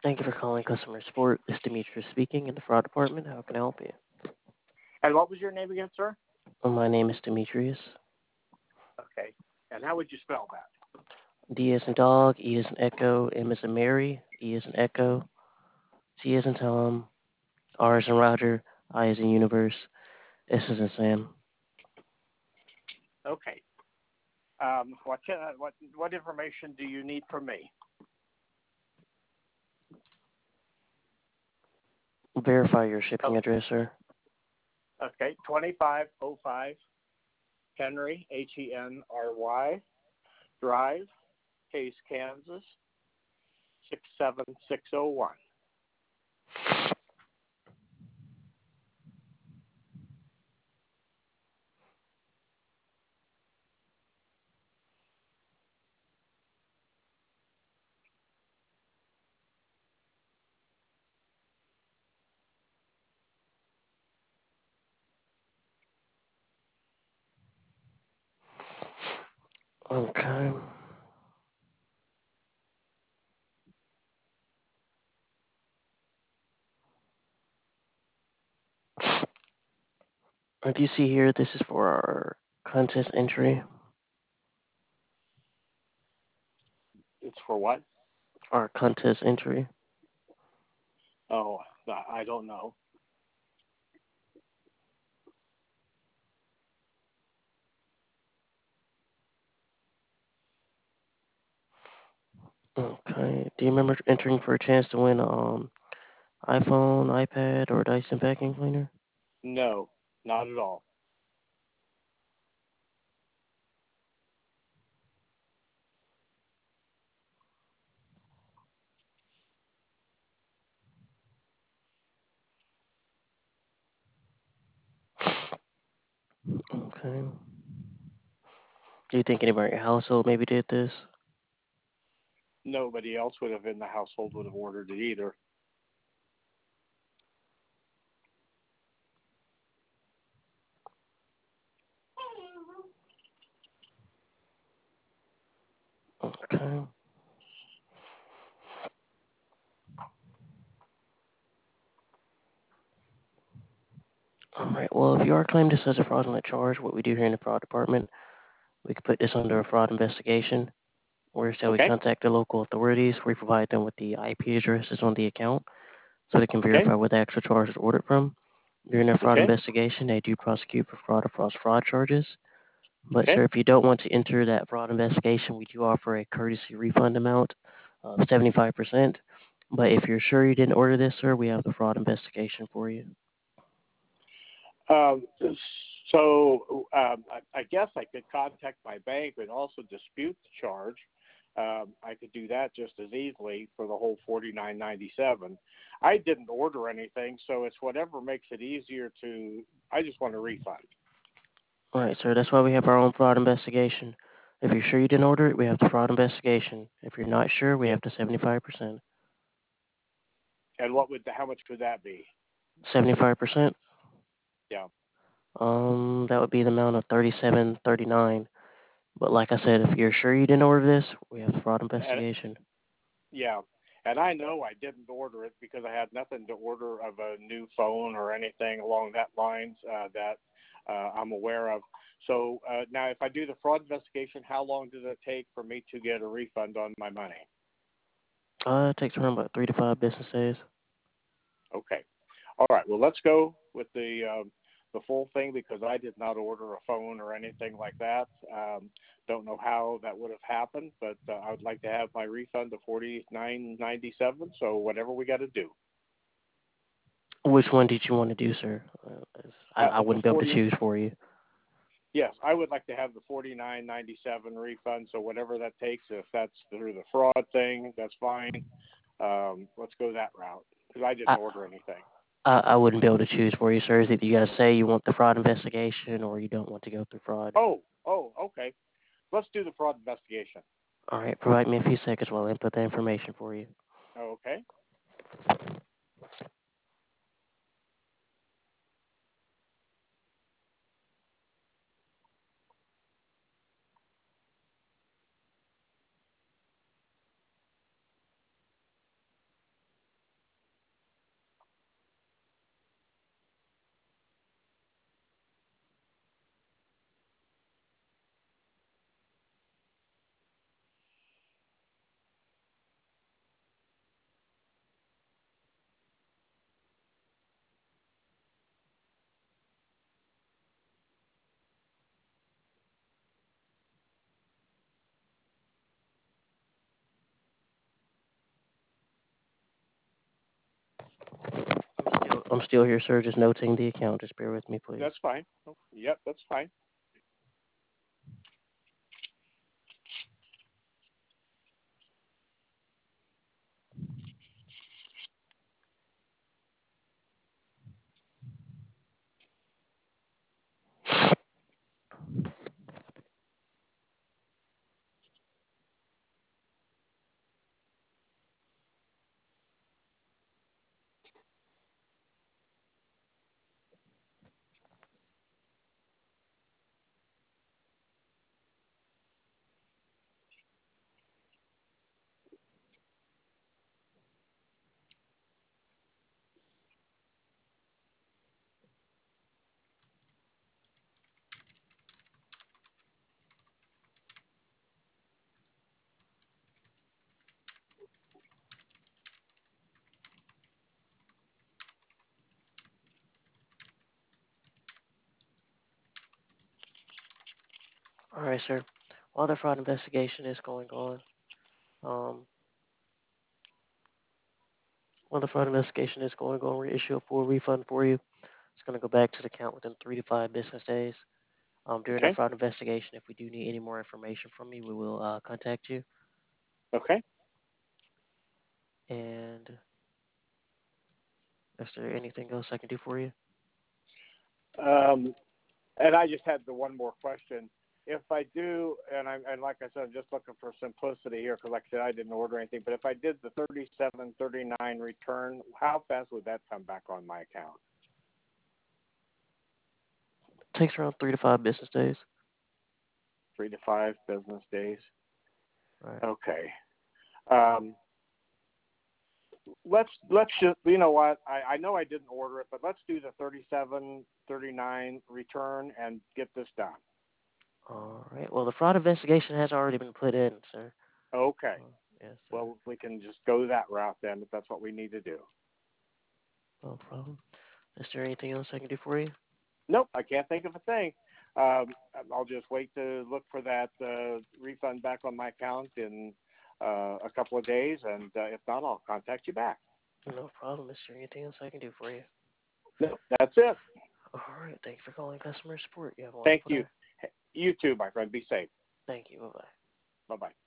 Thank you for calling customer support. This is Demetrius speaking in the fraud department. How can I help you? And what was your name again, sir? Well, my name is Demetrius. Okay. And how would you spell that? D is in dog, E is in echo, M is in Mary, E is in echo, T is in Tom, R is in Roger, I is in universe, S is in Sam. Okay. What information do you need from me? Verify your shipping Oh, address, sir. okay. 2505 Henry Henry Drive, Case, Kansas 67601. Okay. If you see here, this is for our contest entry. It's for what? Our contest entry. Oh, I don't know. Okay. Do you remember entering for a chance to win iPhone, iPad, or Dyson vacuum cleaner? No, not at all. Okay. Do you think anybody in your household maybe did this? Nobody else would have in the household would have ordered it either. Okay. All right. Well, if you are claimed this as a fraudulent charge, what we do here in the fraud department, we could put this under a fraud investigation, where shall we Okay? contact the local authorities. We provide them with the IP addresses on the account so they can Okay? verify where the actual charge is ordered from. During their fraud Okay? investigation, they do prosecute for fraud across fraud charges. But, Okay? sir, if you don't want to enter that fraud investigation, we do offer a courtesy refund amount of 75%. But if you're sure you didn't order this, sir, we have the fraud investigation for you. Um, I guess I could contact my bank and also dispute the charge. I could do that just as easily for the whole $49.97. I didn't order anything, so it's whatever makes it easier to. I just want a refund. All right, sir. That's why we have our own fraud investigation. If you're sure you didn't order it, we have the fraud investigation. If you're not sure, we Yeah. have the 75%. And how much would that be? 75%. Yeah. That would be the amount of 37.39. But like I said, if you're sure you didn't order this, we have the fraud And, investigation. yeah. And I know I didn't order it because I had nothing to order of a new phone or anything along that lines that I'm aware of. So now, if I do the fraud investigation, how long does it take for me to get a refund on my money? It takes around about 3 to 5 business days. Okay. All right. Well, let's go with the full thing because I did not order a phone or anything like that. Don't know how that would have happened, but I would like to have my refund of $49.97. So whatever we got to do. Which one did you want to do, sir? I The wouldn't be able to 40. choose for you. Yes, I would like to have the $49.97 refund. So whatever that takes, if that's through the fraud thing, that's fine. Let's go that route because I didn't I, order anything. I wouldn't be able to choose for you, sir. Is it you got to say you want the fraud investigation or you don't want to go through fraud? Okay. Let's do the fraud investigation. All right, provide me a few seconds while I input that information for you. Okay. I'm still here, sir. Just noting the account. Just bear with me, please. That's fine. Oh, yep, that's fine. All right, sir. While the fraud investigation is going on, um, we issue a full refund for you. It's going to go back to the account within 3 to 5 business days. During the Okay. fraud investigation, if we do need any more information from you, we will contact you. Okay. And is there anything else I can do for you? Um, and I just had the one more question. If I do, and like I said, I'm just looking for simplicity here because, like I said, I didn't order anything. But if I did the 37.39 return, how fast would that come back on my account? It takes around 3 to 5 business days. 3 to 5 business days. Right. Okay. Um, let's just, you know what, I know I didn't order it, but let's do the 37.39 return and get this done. All right. Well, the fraud investigation has already been put in, sir. Okay. Yes, sir. Well, we can just go that route then if that's what we need to do. No problem. Is there anything else I can do for you? Nope, I can't think of a thing. Um, I'll just wait to look for that refund back on my account in a couple of days, and if not, I'll contact you back. No problem. Is there anything else I can do for you? Nope, that's it. All right. Thank you for calling customer support. You have a Thank wonderful you. day. You too, my friend. Be safe. Thank you. Bye bye. Bye bye.